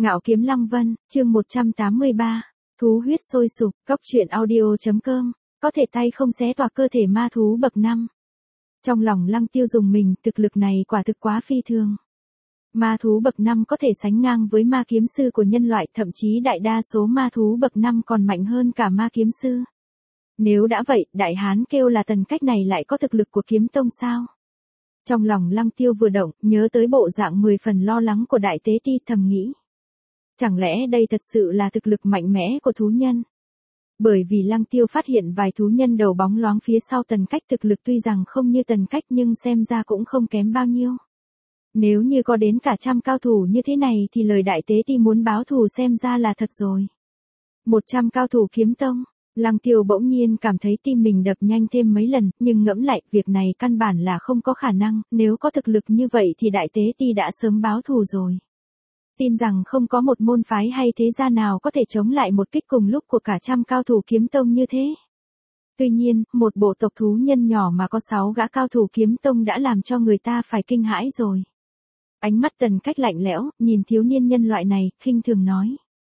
Ngạo Kiếm Lăng Vân, chương 183, thú huyết sôi sục, cóc truyện audio.com, có thể tay không xé toạc cơ thể ma thú bậc 5. Trong lòng Lăng Tiêu dùng mình, thực lực này quả thực quá phi thường. Ma thú bậc 5 có thể sánh ngang với ma kiếm sư của nhân loại, thậm chí đại đa số ma thú bậc 5 còn mạnh hơn cả ma kiếm sư. Nếu đã vậy, Đại Hán kêu là Tần Cách này lại có thực lực của kiếm tông sao? Trong lòng Lăng Tiêu vừa động, nhớ tới bộ dạng 10 phần lo lắng của Đại Tế Ti, thầm nghĩ. Chẳng lẽ đây thật sự là thực lực mạnh mẽ của thú nhân? Bởi vì Lăng Tiêu phát hiện vài thú nhân đầu bóng loáng phía sau Tần Cách, thực lực tuy rằng không như Tần Cách nhưng xem ra cũng không kém bao nhiêu. Nếu như có đến cả trăm cao thủ như thế này thì lời Đại Tế Ti muốn báo thù xem ra là thật rồi. 100 cao thủ kiếm tông, Lăng Tiêu bỗng nhiên cảm thấy tim mình đập nhanh thêm mấy lần, nhưng ngẫm lại, việc này căn bản là không có khả năng, nếu có thực lực như vậy thì Đại Tế Ti đã sớm báo thù rồi. Tin rằng không có một môn phái hay thế gia nào có thể chống lại một kích cùng lúc của cả trăm cao thủ kiếm tông như thế. Tuy nhiên, một bộ tộc thú nhân nhỏ mà có 6 gã cao thủ kiếm tông đã làm cho người ta phải kinh hãi rồi. Ánh mắt Tần Cách lạnh lẽo, nhìn thiếu niên nhân loại này, khinh thường nói.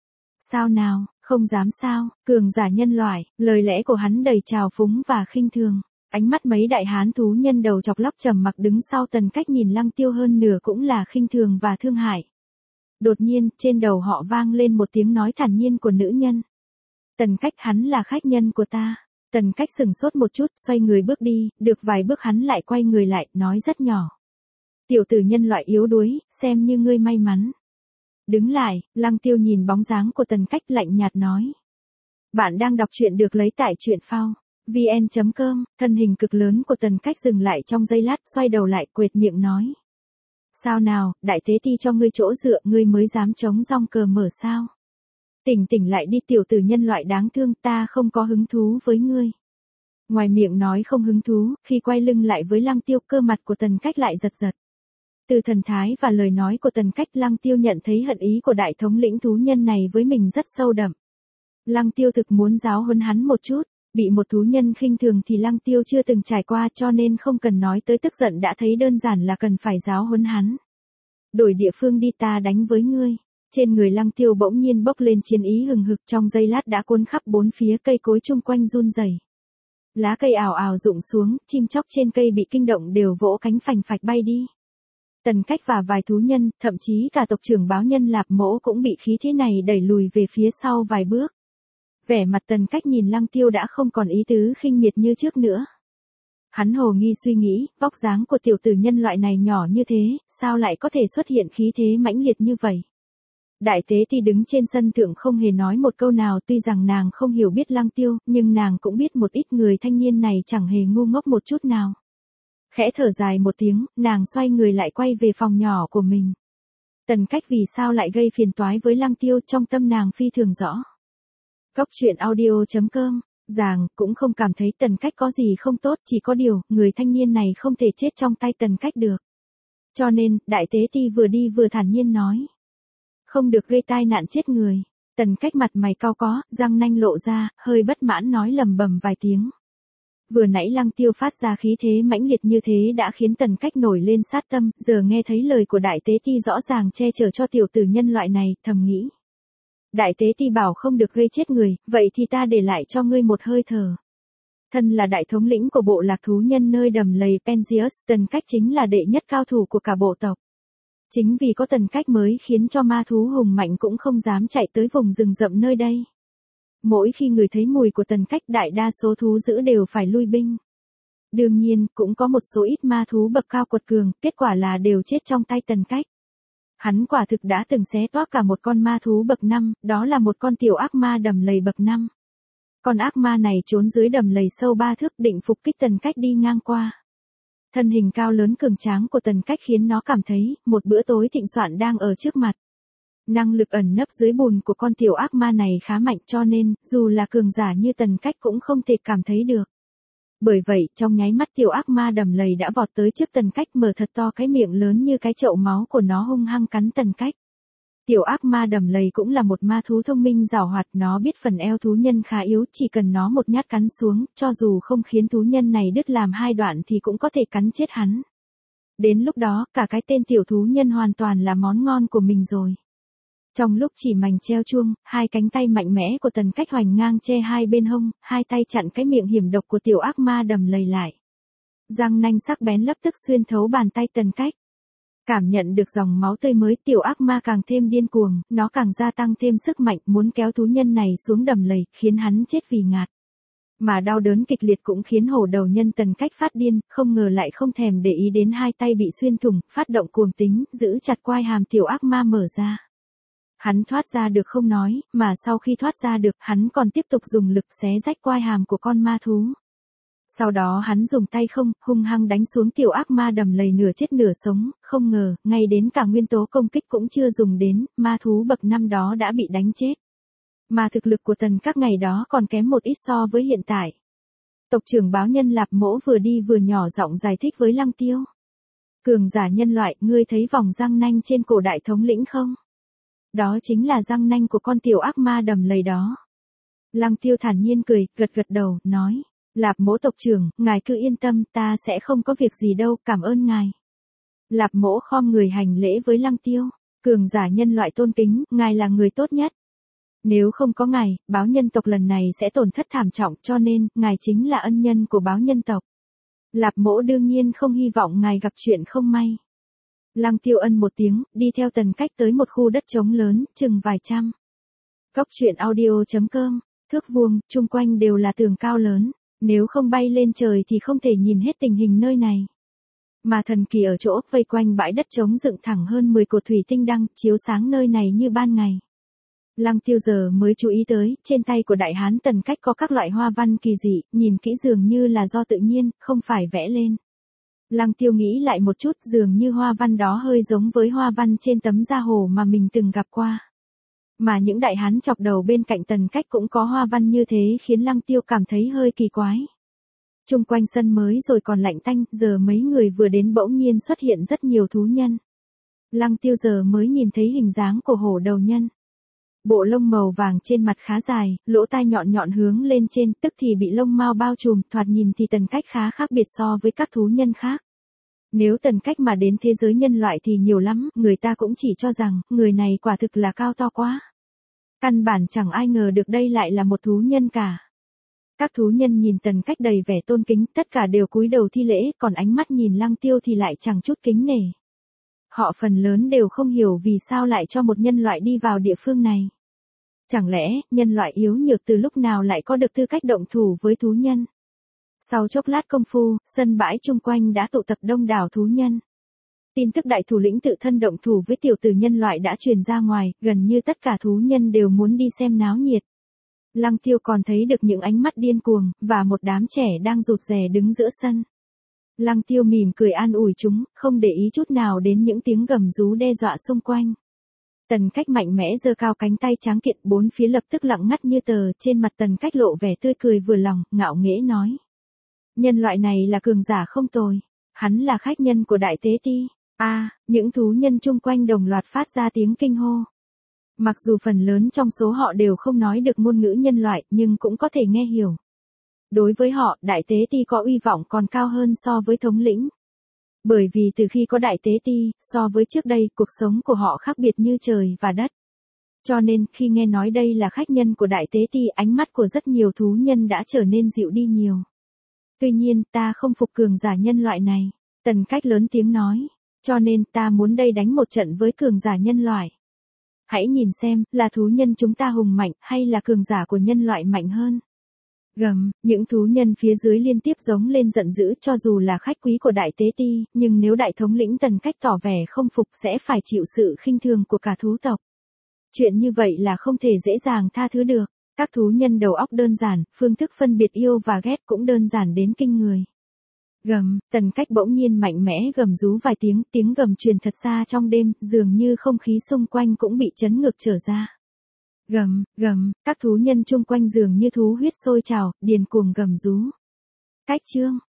Sao nào, không dám sao, cường giả nhân loại, lời lẽ của hắn đầy trào phúng và khinh thường. Ánh mắt mấy đại hán thú nhân đầu chọc lóc trầm mặc đứng sau Tần Cách nhìn Lăng Tiêu hơn nửa cũng là khinh thường và thương hại. Đột nhiên, trên đầu họ vang lên một tiếng nói thản nhiên của nữ nhân. Tần Cách, hắn là khách nhân của ta. Tần Cách sừng sốt một chút, xoay người bước đi, được vài bước hắn lại quay người lại, nói rất nhỏ. Tiểu tử nhân loại yếu đuối, xem như ngươi may mắn. Đứng lại, Lăng Tiêu nhìn bóng dáng của Tần Cách lạnh nhạt nói. Bạn đang đọc truyện được lấy tại truyện phao vn.com, thân hình cực lớn của Tần Cách dừng lại trong giây lát, xoay đầu lại, quệt miệng nói. Sao nào, Đại Tế Ti cho ngươi chỗ dựa, ngươi mới dám chống rong cờ mở sao? Tỉnh lại đi tiểu tử nhân loại đáng thương, ta không có hứng thú với ngươi. Ngoài miệng nói không hứng thú, khi quay lưng lại với Lăng Tiêu, cơ mặt của Tần Cách lại giật giật. Từ thần thái và lời nói của Tần Cách, Lăng Tiêu nhận thấy hận ý của đại thống lĩnh thú nhân này với mình rất sâu đậm. Lăng Tiêu thực muốn giáo huấn hắn một chút, bị một thú nhân khinh thường thì Lăng Tiêu chưa từng trải qua, cho nên không cần nói tới tức giận, đã thấy đơn giản là cần phải giáo huấn hắn. Đổi địa phương đi, ta đánh với ngươi. Trên người Lăng Tiêu bỗng nhiên bốc lên chiến ý hừng hực, trong giây lát đã cuốn khắp bốn phía, cây cối chung quanh run rẩy. Lá cây ào ào rụng xuống, chim chóc trên cây bị kinh động đều vỗ cánh phành phạch bay đi. Tần Cách và vài thú nhân, thậm chí cả tộc trưởng báo nhân Lạp Mỗ cũng bị khí thế này đẩy lùi về phía sau vài bước. Vẻ mặt Tần Cách nhìn Lăng Tiêu đã không còn ý tứ khinh miệt như trước nữa. Hắn hồ nghi suy nghĩ, vóc dáng của tiểu tử nhân loại này nhỏ như thế, sao lại có thể xuất hiện khí thế mãnh liệt như vậy? Đại Tế Ti đứng trên sân thượng không hề nói một câu nào, tuy rằng nàng không hiểu biết Lăng Tiêu, nhưng nàng cũng biết một ít người thanh niên này chẳng hề ngu ngốc một chút nào. Khẽ thở dài một tiếng, nàng xoay người lại quay về phòng nhỏ của mình. Tần Cách vì sao lại gây phiền toái với Lăng Tiêu, trong tâm nàng phi thường rõ. Cóc truyện audio.com, Giàng cũng không cảm thấy Tần Cách có gì không tốt, chỉ có điều, người thanh niên này không thể chết trong tay Tần Cách được. Cho nên, Đại Tế Ti vừa đi vừa thản nhiên nói. Không được gây tai nạn chết người. Tần Cách mặt mày cau có, răng nanh lộ ra, hơi bất mãn nói lầm bầm vài tiếng. Vừa nãy Lăng Tiêu phát ra khí thế mãnh liệt như thế đã khiến Tần Cách nổi lên sát tâm, giờ nghe thấy lời của Đại Tế Ti rõ ràng che chở cho tiểu tử nhân loại này, thầm nghĩ. Đại Tế Ti bảo không được gây chết người, vậy thì ta để lại cho ngươi một hơi thở. Thân là đại thống lĩnh của bộ lạc thú nhân nơi đầm lầy Penzius, Tần Cách chính là đệ nhất cao thủ của cả bộ tộc. Chính vì có Tần Cách mới khiến cho ma thú hùng mạnh cũng không dám chạy tới vùng rừng rậm nơi đây. Mỗi khi người thấy mùi của Tần Cách, đại đa số thú dữ đều phải lui binh. Đương nhiên, cũng có một số ít ma thú bậc cao quật cường, kết quả là đều chết trong tay Tần Cách. Hắn quả thực đã từng xé toác cả một con ma thú bậc 5, đó là một con tiểu ác ma đầm lầy bậc 5. Con ác ma này trốn dưới đầm lầy sâu 3 thước, định phục kích Tần Cách đi ngang qua. Thân hình cao lớn cường tráng của Tần Cách khiến nó cảm thấy, một bữa tối thịnh soạn đang ở trước mặt. Năng lực ẩn nấp dưới bùn của con tiểu ác ma này khá mạnh, cho nên, dù là cường giả như Tần Cách cũng không thể cảm thấy được. Bởi vậy, trong nháy mắt tiểu ác ma đầm lầy đã vọt tới trước Tần Cách, mở thật to cái miệng lớn như cái chậu máu của nó hung hăng cắn Tần Cách. Tiểu ác ma đầm lầy cũng là một ma thú thông minh giàu hoạt, nó biết phần eo thú nhân khá yếu, chỉ cần nó một nhát cắn xuống, cho dù không khiến thú nhân này đứt làm hai đoạn thì cũng có thể cắn chết hắn. Đến lúc đó, cả cái tên tiểu thú nhân hoàn toàn là món ngon của mình rồi. Trong lúc chỉ mảnh treo chuông, hai cánh tay mạnh mẽ của Tần Cách hoành ngang che hai bên hông, hai tay chặn cái miệng hiểm độc của tiểu ác ma đầm lầy lại. Răng nanh sắc bén lập tức xuyên thấu bàn tay Tần Cách. Cảm nhận được dòng máu tươi mới, tiểu ác ma càng thêm điên cuồng, nó càng gia tăng thêm sức mạnh, muốn kéo thú nhân này xuống đầm lầy, khiến hắn chết vì ngạt. Mà đau đớn kịch liệt cũng khiến hổ đầu nhân Tần Cách phát điên, không ngờ lại không thèm để ý đến hai tay bị xuyên thủng, phát động cuồng tính, giữ chặt quai hàm tiểu ác ma mở ra. Hắn thoát ra được không nói, mà sau khi thoát ra được, hắn còn tiếp tục dùng lực xé rách quai hàm của con ma thú. Sau đó hắn dùng tay không, hung hăng đánh xuống tiểu ác ma đầm lầy nửa chết nửa sống, không ngờ, ngay đến cả nguyên tố công kích cũng chưa dùng đến, ma thú bậc 5 đó đã bị đánh chết. Mà thực lực của Tần Các ngày đó còn kém một ít so với hiện tại. Tộc trưởng báo nhân Lạp Mỗ vừa đi vừa nhỏ giọng giải thích với Lăng Tiêu. Cường giả nhân loại, ngươi thấy vòng răng nanh trên cổ đại thống lĩnh không? Đó chính là răng nanh của con tiểu ác ma đầm lầy đó. Lăng Tiêu thản nhiên cười, gật gật đầu, nói. Lạp Mỗ tộc trưởng, ngài cứ yên tâm, ta sẽ không có việc gì đâu, cảm ơn ngài. Lạp Mỗ khom người hành lễ với Lăng Tiêu. Cường giả nhân loại tôn kính, ngài là người tốt nhất. Nếu không có ngài, báo nhân tộc lần này sẽ tổn thất thảm trọng, cho nên, ngài chính là ân nhân của báo nhân tộc. Lạp Mỗ đương nhiên không hy vọng ngài gặp chuyện không may. Lăng Tiêu ân một tiếng, đi theo Tần Cách tới một khu đất trống lớn, chừng vài trăm. Góc truyện audio.com, thước vuông, chung quanh đều là tường cao lớn, nếu không bay lên trời thì không thể nhìn hết tình hình nơi này. Mà thần kỳ ở chỗ, vây quanh bãi đất trống dựng thẳng hơn 10 cột thủy tinh đăng, chiếu sáng nơi này như ban ngày. Lăng Tiêu giờ mới chú ý tới, trên tay của đại hán Tần Cách có các loại hoa văn kỳ dị, nhìn kỹ dường như là do tự nhiên, không phải vẽ lên. Lăng Tiêu nghĩ lại một chút, dường như hoa văn đó hơi giống với hoa văn trên tấm da hồ mà mình từng gặp qua. Mà những đại hán chọc đầu bên cạnh Tần Cách cũng có hoa văn như thế khiến Lăng Tiêu cảm thấy hơi kỳ quái. Chung quanh sân mới rồi còn lạnh tanh, giờ mấy người vừa đến bỗng nhiên xuất hiện rất nhiều thú nhân. Lăng Tiêu giờ mới nhìn thấy hình dáng của hổ đầu nhân. Bộ lông màu vàng trên mặt khá dài, lỗ tai nhọn nhọn hướng lên trên, tức thì bị lông mao bao trùm, thoạt nhìn thì Tần Cách khá khác biệt so với các thú nhân khác. Nếu Tần Cách mà đến thế giới nhân loại thì nhiều lắm, người ta cũng chỉ cho rằng, người này quả thực là cao to quá. Căn bản chẳng ai ngờ được đây lại là một thú nhân cả. Các thú nhân nhìn Tần Cách đầy vẻ tôn kính, tất cả đều cúi đầu thi lễ, còn ánh mắt nhìn Lăng Tiêu thì lại chẳng chút kính nể. Họ phần lớn đều không hiểu vì sao lại cho một nhân loại đi vào địa phương này. Chẳng lẽ, nhân loại yếu nhược từ lúc nào lại có được tư cách động thủ với thú nhân? Sau chốc lát công phu, sân bãi chung quanh đã tụ tập đông đảo thú nhân. Tin tức đại thủ lĩnh tự thân động thủ với tiểu tử nhân loại đã truyền ra ngoài, gần như tất cả thú nhân đều muốn đi xem náo nhiệt. Lăng Tiêu còn thấy được những ánh mắt điên cuồng, và một đám trẻ đang rụt rè đứng giữa sân. Lăng Tiêu mỉm cười an ủi chúng, không để ý chút nào đến những tiếng gầm rú đe dọa xung quanh. Tần Cách mạnh mẽ giơ cao cánh tay tráng kiện, bốn phía lập tức lặng ngắt như tờ, trên mặt Tần Cách lộ vẻ tươi cười vừa lòng, ngạo nghễ nói. Nhân loại này là cường giả không tồi, hắn là khách nhân của Đại Tế Ti. Những thú nhân chung quanh đồng loạt phát ra tiếng kinh hô. Mặc dù phần lớn trong số họ đều không nói được ngôn ngữ nhân loại, nhưng cũng có thể nghe hiểu. Đối với họ, Đại Tế Ti có uy vọng còn cao hơn so với thống lĩnh. Bởi vì từ khi có Đại Tế Ti, so với trước đây, cuộc sống của họ khác biệt như trời và đất. Cho nên, khi nghe nói đây là khách nhân của Đại Tế Ti, ánh mắt của rất nhiều thú nhân đã trở nên dịu đi nhiều. Tuy nhiên, ta không phục cường giả nhân loại này. Tần Cách lớn tiếng nói. Cho nên, ta muốn đây đánh một trận với cường giả nhân loại. Hãy nhìn xem, là thú nhân chúng ta hùng mạnh, hay là cường giả của nhân loại mạnh hơn. Gầm, những thú nhân phía dưới liên tiếp giống lên giận dữ, cho dù là khách quý của Đại Tế Ti, nhưng nếu đại thống lĩnh Tần Cách tỏ vẻ không phục sẽ phải chịu sự khinh thường của cả thú tộc. Chuyện như vậy là không thể dễ dàng tha thứ được. Các thú nhân đầu óc đơn giản, phương thức phân biệt yêu và ghét cũng đơn giản đến kinh người. Gầm, Tần Cách bỗng nhiên mạnh mẽ gầm rú vài tiếng, tiếng gầm truyền thật xa trong đêm, dường như không khí xung quanh cũng bị chấn ngược trở ra. Gầm, gầm, các thú nhân chung quanh dường như thú huyết sôi trào, điên cuồng gầm rú. Cách chương